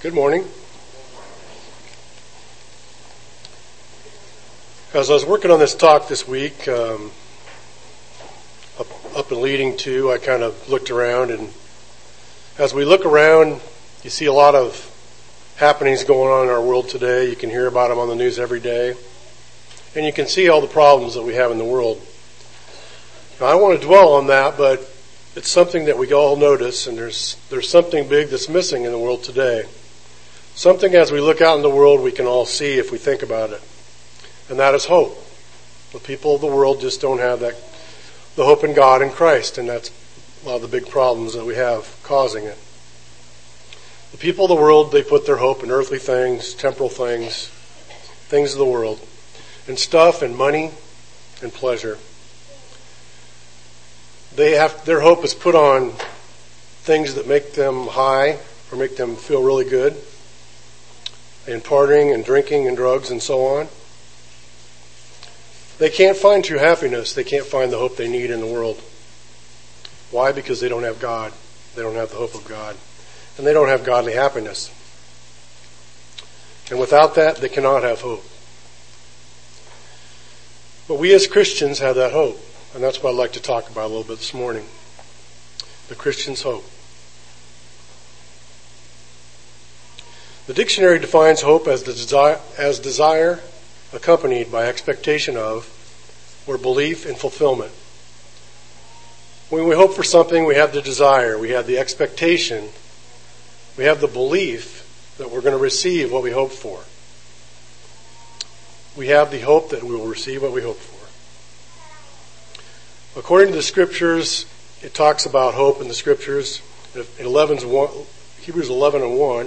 Good morning. As I was working on this talk this week, up and leading to, I kind of looked around, and as we look around, you see a lot of happenings going on in our world today. You can hear about them on the news every day, and you can see all the problems that we have in the world. Now, I don't want to dwell on that, but it's something that we all notice, and there's something big that's missing in the world today. Something as we look out in the world we can all see if we think about it. And that is hope. The people of the world just don't have the hope in God and Christ, and that's a lot of the big problems that we have causing it. The people of the world, they put their hope in earthly things, temporal things, things of the world, and stuff and money and pleasure. Their hope is put on things that make them high or make them feel really good, and partying and drinking and drugs and so on. They can't find true happiness. They can't find the hope they need in the world. Why? Because they don't have God. They don't have the hope of God. And they don't have godly happiness. And without that, they cannot have hope. But we as Christians have that hope. And that's what I'd like to talk about a little bit this morning. The Christian's hope. The dictionary defines hope as desire accompanied by expectation of or belief in fulfillment. When we hope for something, we have the desire, we have the expectation, we have the belief that we're going to receive what we hope for. We have the hope that we will receive what we hope for. According to the Scriptures, it talks about hope in the Scriptures. Hebrews 11:1.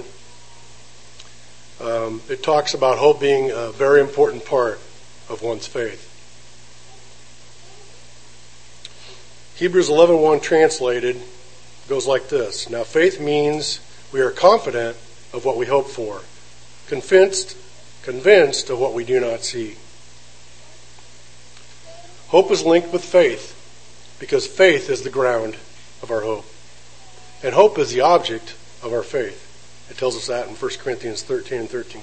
It talks about hope being a very important part of one's faith. Hebrews 11:1 translated goes like this. Now faith means we are confident of what we hope for, convinced of what we do not see. Hope is linked with faith because faith is the ground of our hope. And hope is the object of our faith. It tells us that in 1 Corinthians 13:13.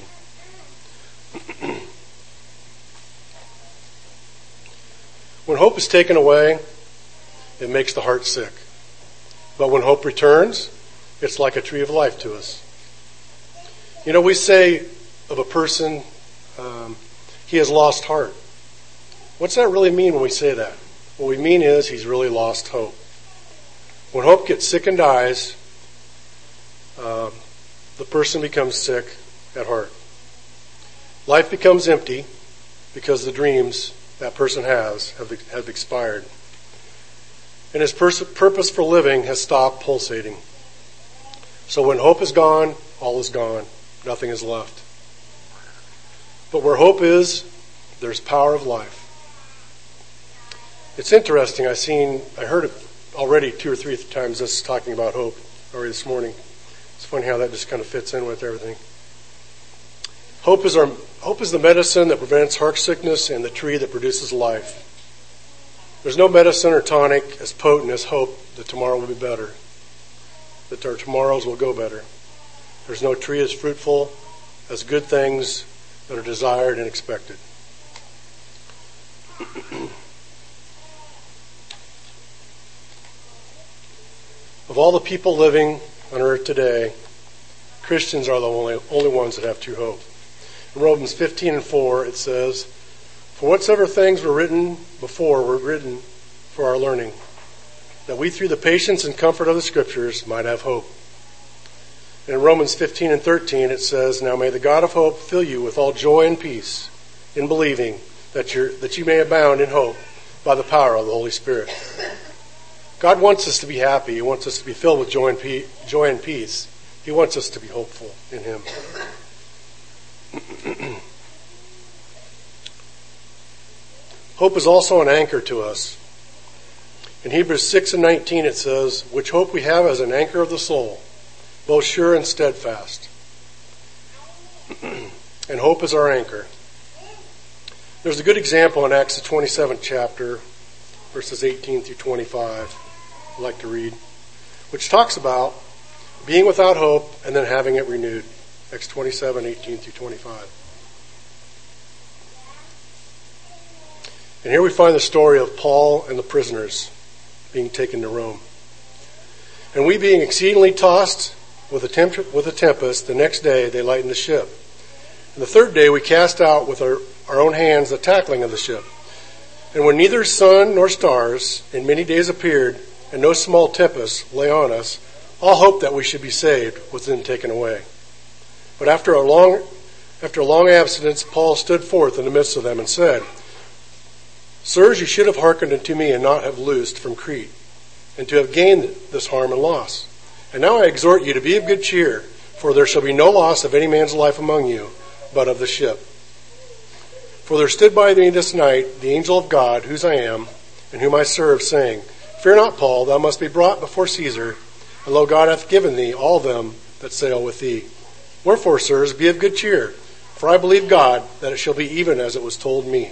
When hope is taken away, it makes the heart sick. But when hope returns, it's like a tree of life to us. You know, we say of a person, he has lost heart. What's that really mean when we say that? What we mean is he's really lost hope. When hope gets sick and dies, the person becomes sick at heart. Life becomes empty because the dreams that person has have expired. And his purpose for living has stopped pulsating. So when hope is gone, all is gone. Nothing is left. But where hope is, there's power of life. It's interesting. I heard it already 2 or 3 times this talking about hope already this morning. It's funny how that just kind of fits in with everything. Hope is the medicine that prevents heart sickness and the tree that produces life. There's no medicine or tonic as potent as hope that tomorrow will be better, that our tomorrows will go better. There's no tree as fruitful as good things that are desired and expected. Of all the people living on earth today, Christians are the only ones that have true hope. In Romans 15:4 it says, "For whatsoever things were written before were written for our learning, that we through the patience and comfort of the Scriptures might have hope." In Romans 15:13 it says, "Now may the God of hope fill you with all joy and peace in believing, that you may abound in hope by the power of the Holy Spirit." God wants us to be happy. He wants us to be filled with joy and peace. He wants us to be hopeful in Him. Hope is also an anchor to us. In Hebrews 6:19 it says, "Which hope we have as an anchor of the soul, both sure and steadfast." And hope is our anchor. There's a good example in Acts the 27th chapter, verses 18 through 25. I'd like to read, which talks about being without hope and then having it renewed. Acts 27:18 through 25. And here we find the story of Paul and the prisoners being taken to Rome. And we being exceedingly tossed with a tempest, the next day they lightened the ship. And the third day we cast out with our own hands the tackling of the ship. And when neither sun nor stars in many days appeared, and no small tempest lay on us, all hope that we should be saved was then taken away. But after a long abstinence, Paul stood forth in the midst of them and said, Sirs, you should have hearkened unto me and not have loosed from Crete, and to have gained this harm and loss. And now I exhort you to be of good cheer, for there shall be no loss of any man's life among you, but of the ship. For there stood by me this night the angel of God, whose I am, and whom I serve, saying, Fear not, Paul, thou must be brought before Caesar, and lo, God hath given thee all them that sail with thee. Wherefore, sirs, be of good cheer, for I believe God that it shall be even as it was told me.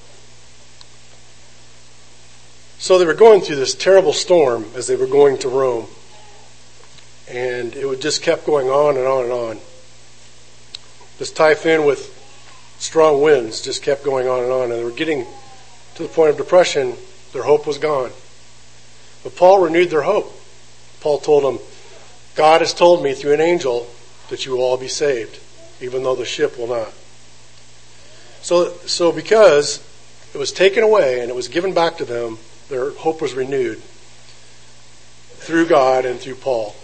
So they were going through this terrible storm as they were going to Rome. And it just kept going on and on and on. This typhoon with strong winds just kept going on and on. And they were getting to the point of depression. Their hope was gone. But Paul renewed their hope. Paul told them, God has told me through an angel that you will all be saved, even though the ship will not. So because it was taken away and it was given back to them, their hope was renewed through God and through Paul.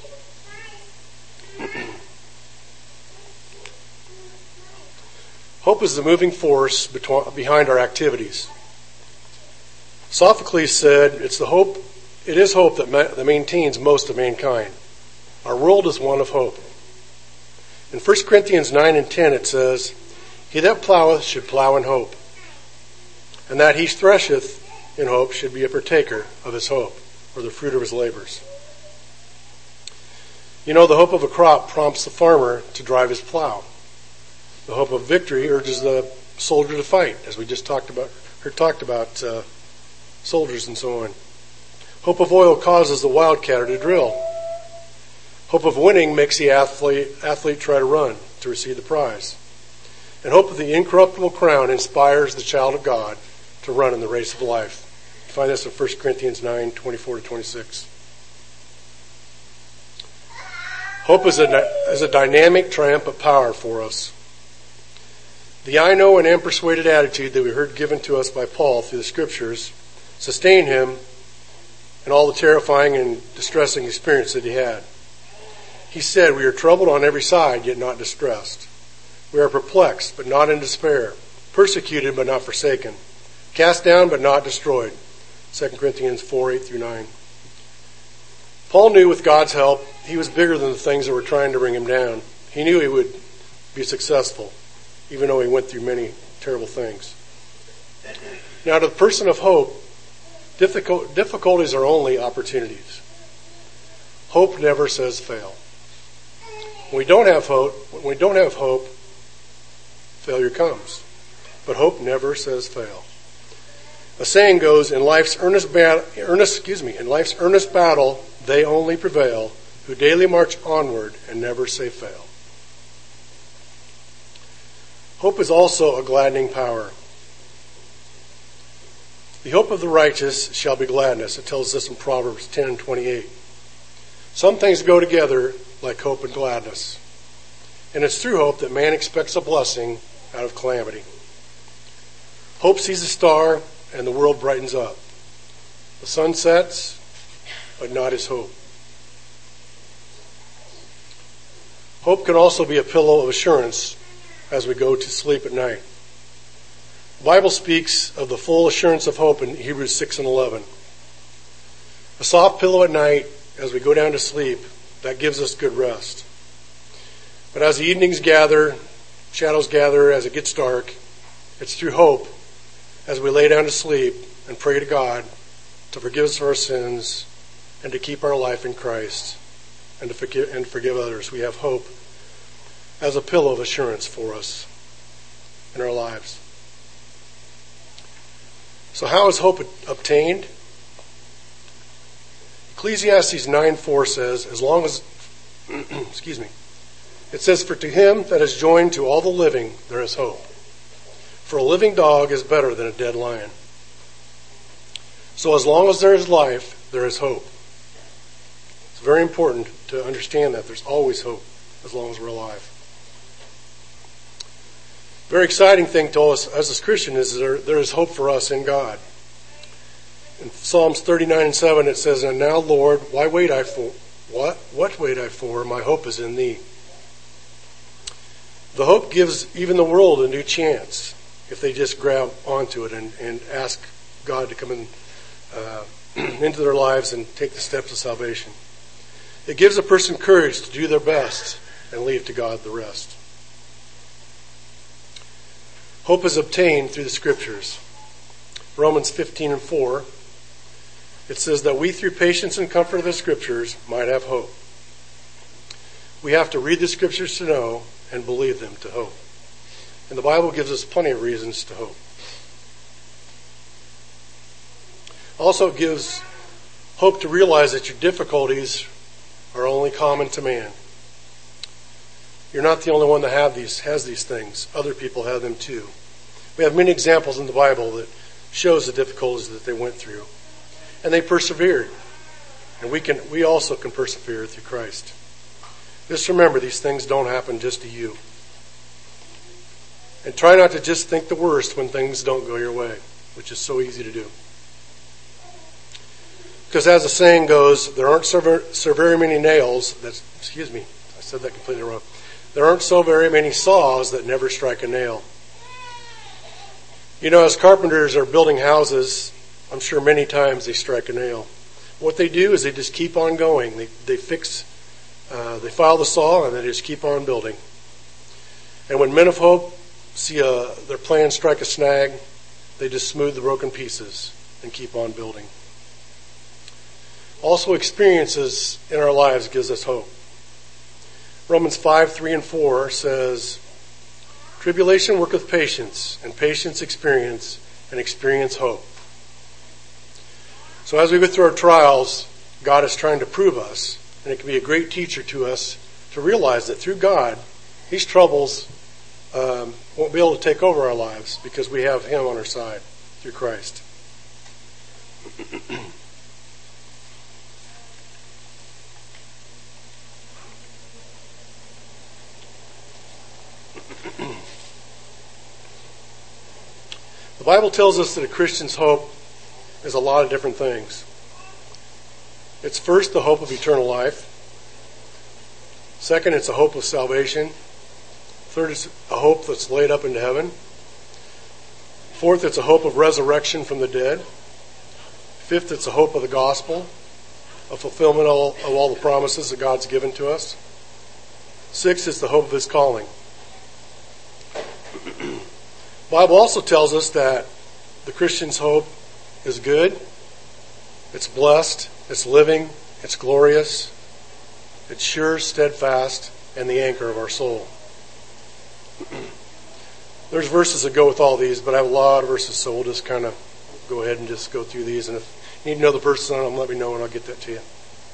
Hope is the moving force behind our activities. Sophocles said, it is hope that maintains most of mankind. Our world is one of hope. In 1 Corinthians 9 and 10 it says, He that ploweth should plow in hope, and that he thresheth in hope should be a partaker of his hope, or the fruit of his labors. You know, the hope of a crop prompts the farmer to drive his plow. The hope of victory urges the soldier to fight, as we just talked about soldiers and so on. Hope of oil causes the wildcatter to drill. Hope of winning makes the athlete try to run to receive the prize. And hope of the incorruptible crown inspires the child of God to run in the race of life. You find this in 1 Corinthians 9, 24 to 26. Hope is a dynamic, triumphant power for us. The I know and am persuaded attitude that we heard given to us by Paul through the Scriptures sustained him in all the terrifying and distressing experience that he had. He said, We are troubled on every side, yet not distressed. We are perplexed, but not in despair. Persecuted, but not forsaken. Cast down, but not destroyed. 2 Corinthians 4, 8 through 9. Paul knew with God's help, he was bigger than the things that were trying to bring him down. He knew he would be successful, even though he went through many terrible things. Now, to the person of hope, difficulties are only opportunities. Hope never says fail. When we don't have hope, failure comes. But hope never says fail. A saying goes, in life's earnest battle, they only prevail who daily march onward and never say fail. Hope is also a gladdening power. The hope of the righteous shall be gladness. It tells us in Proverbs 10 and 28. Some things go together like hope and gladness. And it's through hope that man expects a blessing out of calamity. Hope sees a star and the world brightens up. The sun sets, but not his hope. Hope can also be a pillow of assurance as we go to sleep at night. The Bible speaks of the full assurance of hope in Hebrews 6 and 11. A soft pillow at night as we go down to sleep, that gives us good rest. But as the evenings gather, shadows gather as it gets dark, it's through hope as we lay down to sleep and pray to God to forgive us for our sins and to keep our life in Christ and to forgive others. We have hope as a pillow of assurance for us in our lives. So how is hope obtained? Ecclesiastes 9:4 says, as long as It says, "For to him that is joined to all the living, there is hope. For a living dog is better than a dead lion." So as long as there is life, there is hope. It's very important to understand that there's always hope as long as we're alive. Very exciting thing to us as a Christian is there is hope for us in God. In Psalms 39:7 it says, "And now, Lord, what wait I for? My hope is in thee." The hope gives even the world a new chance if they just grab onto it and ask God to come in, into their lives and take the steps of salvation. It gives a person courage to do their best and leave to God the rest. Hope is obtained through the Scriptures. Romans 15:4, it says that we through patience and comfort of the Scriptures might have hope. We have to read the Scriptures to know and believe them to hope. And the Bible gives us plenty of reasons to hope. Also, it gives hope to realize that your difficulties are only common to man. You're not the only one that has these things. Other people have them too. We have many examples in the Bible that shows the difficulties that they went through. And they persevered. And we also can persevere through Christ. Just remember, these things don't happen just to you. And try not to just think the worst when things don't go your way, which is so easy to do. Because as the saying goes, there aren't so very many nails that, I said that completely wrong. There aren't so very many saws that never strike a nail. You know, as carpenters are building houses, I'm sure many times they strike a nail. What they do is they just keep on going. They file the saw and they just keep on building. And when men of hope see their plan strike a snag, they just smooth the broken pieces and keep on building. Also, experiences in our lives gives us hope. Romans 5:3-4 says, "Tribulation worketh patience, and patience experience, and experience hope." So as we go through our trials, God is trying to prove us, and it can be a great teacher to us to realize that through God, these troubles won't be able to take over our lives because we have Him on our side through Christ. The Bible tells us that a Christian's hope is a lot of different things. It's first the hope of eternal life. Second, it's a hope of salvation. Third, it's a hope that's laid up into heaven. Fourth, it's a hope of resurrection from the dead. Fifth, it's a hope of the gospel, a fulfillment of all the promises that God's given to us. Sixth is the hope of His calling. The Bible also tells us that the Christian's hope is good, it's blessed, it's living, it's glorious, it's sure, steadfast, and the anchor of our soul. There's verses that go with all these, but I have a lot of verses, so we'll just kind of go ahead and just go through these. And if you need to know the verses on them, let me know and I'll get that to you.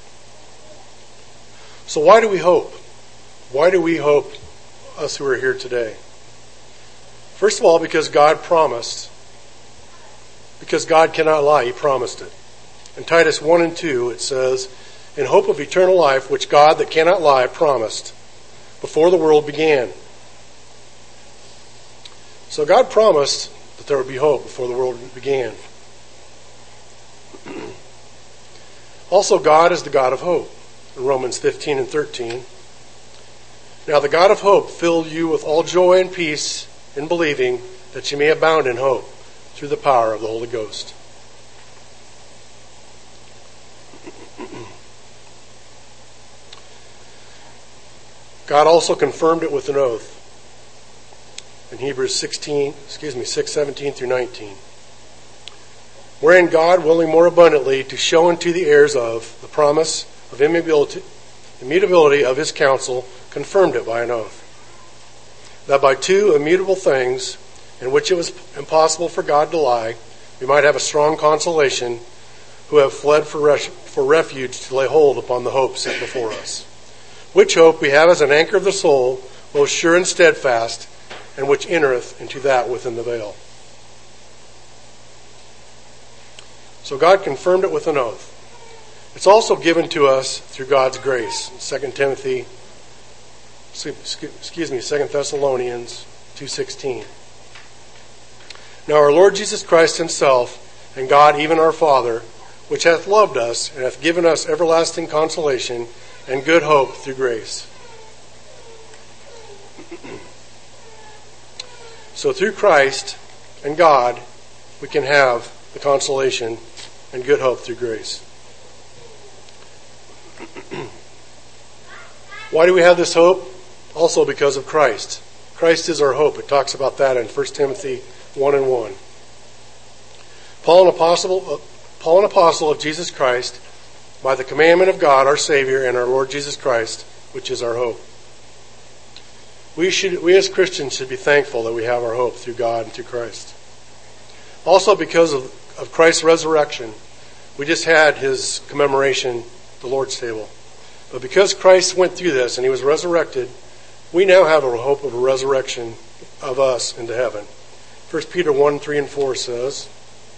So why do we hope? Why do we hope, us who are here today? First of all, because God promised. Because God cannot lie, He promised it. In Titus 1:2, it says, "In hope of eternal life, which God that cannot lie promised before the world began." So God promised that there would be hope before the world began. Also, God is the God of hope. In Romans 15:13, "Now the God of hope fill you with all joy and peace in believing, that you may abound in hope through the power of the Holy Ghost." God also confirmed it with an oath. In Hebrews 6:17-19. "Wherein God, willing more abundantly to show unto the heirs of the promise of immutability of His counsel, confirmed it by an oath. That by two immutable things, in which it was impossible for God to lie, we might have a strong consolation, who have fled for refuge to lay hold upon the hope set before us. which hope we have as an anchor of the soul, both sure and steadfast, and which entereth into that within the veil. So God confirmed it with an oath. It's also given to us through God's grace. 2 Thessalonians 2:16. Now our Lord Jesus Christ himself, and God even our Father, which hath loved us, and hath given us everlasting consolation and good hope through grace. So through Christ and God, we can have the consolation and good hope through grace. Why do we have this hope? Also because of Christ. Christ is our hope. It talks about that in 1 Timothy 1:1. Paul, an apostle of Jesus Christ, by the commandment of God, our Savior, and our Lord Jesus Christ, which is our hope. We as Christians should be thankful that we have our hope through God and through Christ. Also because of Christ's resurrection, we just had his commemoration, the Lord's table. But because Christ went through this and he was resurrected, we now have a hope of a resurrection of us into heaven. 1 Peter 1:3-4 says,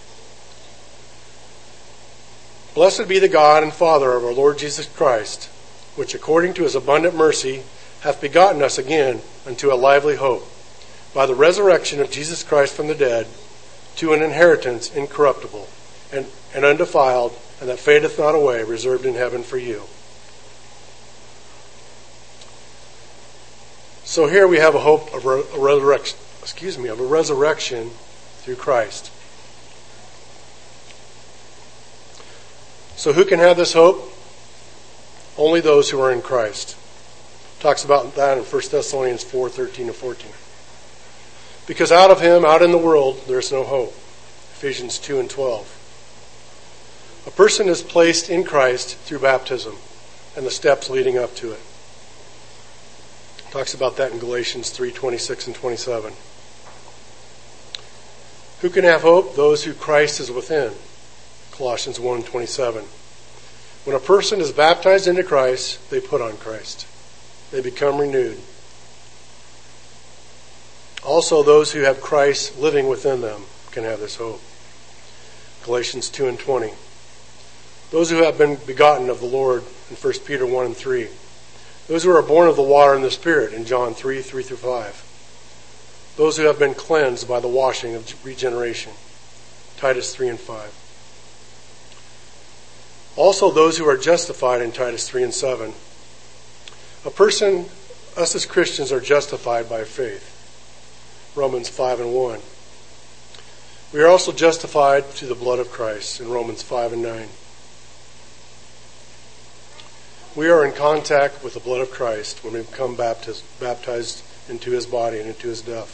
Blessed be the God and Father of our Lord Jesus Christ, which according to his abundant mercy hath begotten us again unto a lively hope, by the resurrection of Jesus Christ from the dead, to an inheritance incorruptible, and undefiled, and that fadeth not away, reserved in heaven for you. So here we have a hope of a resurrection through Christ. So who can have this hope? Only those who are in Christ. Talks about that in 1 Thessalonians 4:13-14. Because out of him, out in the world, there is no hope. Ephesians 2:12. A person is placed in Christ through baptism and the steps leading up to it. Talks about that in Galatians 3:26-27. Who can have hope? Those who Christ is within. Colossians 1:27. When a person is baptized into Christ, they put on Christ. They become renewed. Also, those who have Christ living within them can have this hope. Galatians 2:20. Those who have been begotten of the Lord in 1 Peter 1:3. Those who are born of the water and the Spirit in John 3:3-5. Those who have been cleansed by the washing of regeneration. Titus 3:5. Also those who are justified in Titus 3:7. A person, us as Christians, are justified by faith. Romans 5:1. We are also justified through the blood of Christ in Romans 5:9. We are in contact with the blood of Christ when we become baptized into his body and into his death.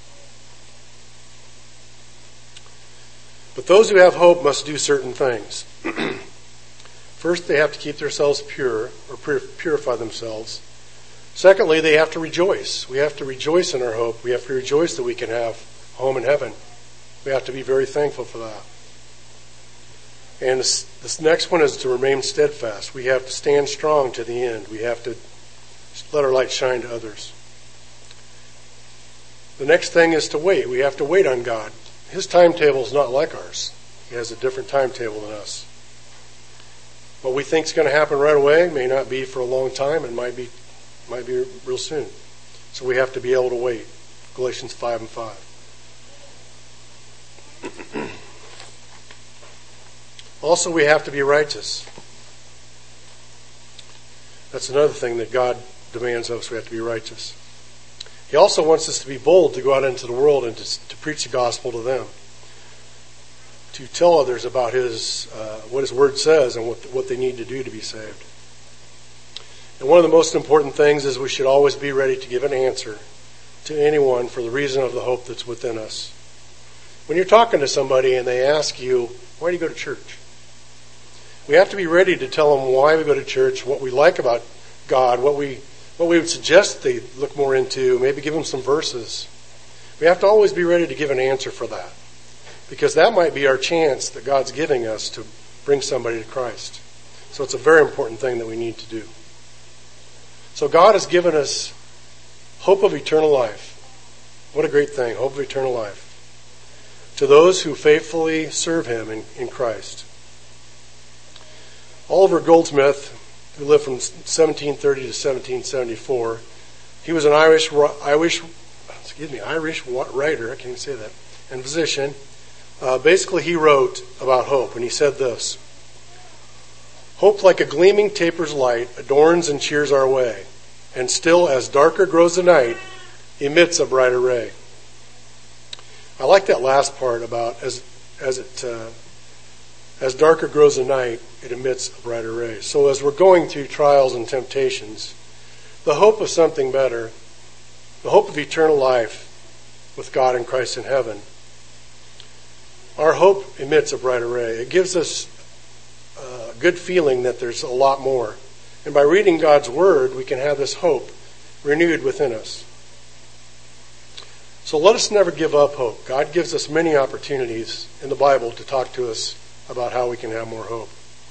But those who have hope must do certain things. First, they have to keep themselves pure, or purify themselves. Secondly, they have to rejoice. We have to rejoice in our hope. We have to rejoice that we can have a home in heaven. We have to be very thankful for that. And this next one is to remain steadfast. We have to stand strong to the end. We have to let our light shine to others. The next thing is to wait. We have to wait on God. His timetable is not like ours. He has a different timetable than us. What we think is going to happen right away may not be for a long time, and might be real soon. So we have to be able to wait. Galatians 5:5. Also, we have to be righteous. That's another thing that God demands of us. We have to be righteous. He also wants us to be bold to go out into the world and to preach the gospel to them. To tell others about what his word says and what they need to do to be saved. And one of the most important things is we should always be ready to give an answer to anyone for the reason of the hope that's within us. When you're talking to somebody and they ask you, why do you go to church? We have to be ready to tell them why we go to church, what we like about God, what we would suggest they look more into, maybe give them some verses. We have to always be ready to give an answer for that. Because that might be our chance that God's giving us to bring somebody to Christ. So it's a very important thing that we need to do. So God has given us hope of eternal life. What a great thing, hope of eternal life. To those who faithfully serve him in Christ. Oliver Goldsmith, who lived from 1730 to 1774, he was an Irish writer, I can't even say that, and physician. Basically, he wrote about hope, and he said this: "Hope, like a gleaming taper's light, adorns and cheers our way, and still, as darker grows the night, emits a brighter ray." I like that last part about as darker grows the night, it emits a brighter ray. So as we're going through trials and temptations, the hope of something better, the hope of eternal life with God and Christ in heaven, our hope emits a brighter ray. It gives us a good feeling that there's a lot more. And by reading God's Word, we can have this hope renewed within us. So let us never give up hope. God gives us many opportunities in the Bible to talk to us about how we can have more hope.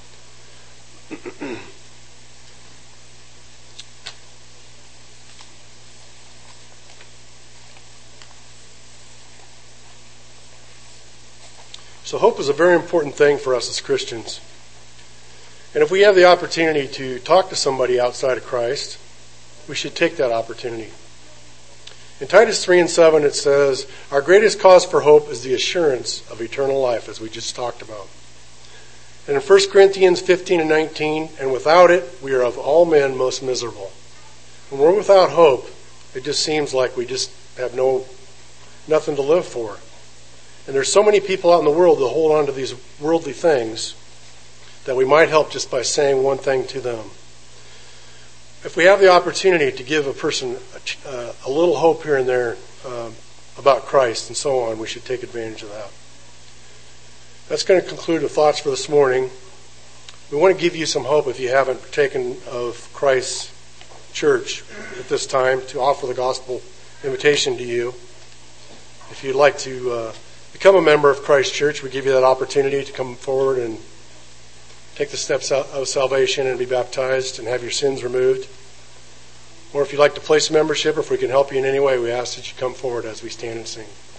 So hope is a very important thing for us as Christians. And if we have the opportunity to talk to somebody outside of Christ, we should take that opportunity. In Titus 3:7 it says, "Our greatest cause for hope is the assurance of eternal life," as we just talked about. And in 1 Corinthians 15:19, "And without it, we are of all men most miserable." When we're without hope, it just seems like we just have nothing to live for. And there's so many people out in the world that hold on to these worldly things that we might help just by saying one thing to them. If we have the opportunity to give a person a little hope here and there about Christ and so on, we should take advantage of that. That's going to conclude the thoughts for this morning. We want to give you some hope if you haven't partaken of Christ's church at this time, to offer the gospel invitation to you. If you'd like to become a member of Christ's church, we give you that opportunity to come forward and take the steps of salvation and be baptized and have your sins removed. Or if you'd like to place a membership, or if we can help you in any way, we ask that you come forward as we stand and sing.